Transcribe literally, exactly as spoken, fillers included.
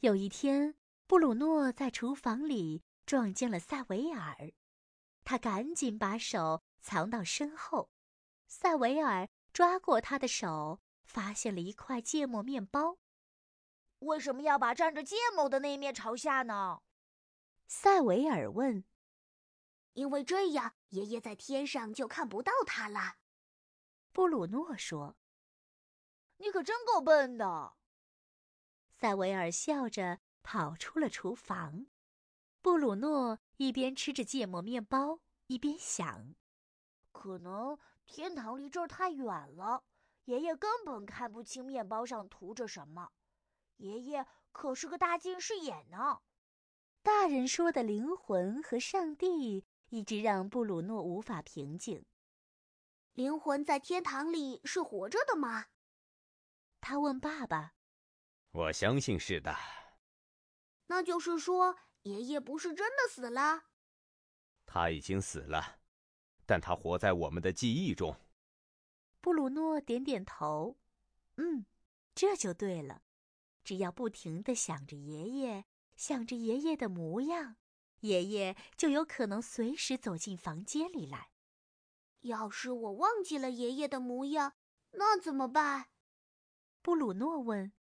有一天，布鲁诺在厨房里撞见了塞维尔，他赶紧把手藏到身后。塞维尔抓过他的手，发现了一块芥末面包。 为什么要把蘸着芥末的那面朝下呢？ 塞维尔问。 因为这样，爷爷在天上就看不到它了。 布鲁诺说。 你可真够笨的。 塞维尔笑着跑出了厨房。布鲁诺一边吃着芥末面包，一边想， 可能天堂离这儿太远了，爷爷根本看不清面包上涂着什么。爷爷可是个大近视眼呢。 大人说的灵魂和上帝一直让布鲁诺无法平静。 灵魂在天堂里是活着的吗？ 他问爸爸。 我相信是的。 那就是说，爷爷不是真的死了？ 他已经死了，但他活在我们的记忆中。 布鲁诺点点头。嗯，这就对了。只要不停地想着爷爷，想着爷爷的模样，爷爷就有可能随时走进房间里来。 要是我忘记了爷爷的模样，那怎么办？ 布鲁诺问。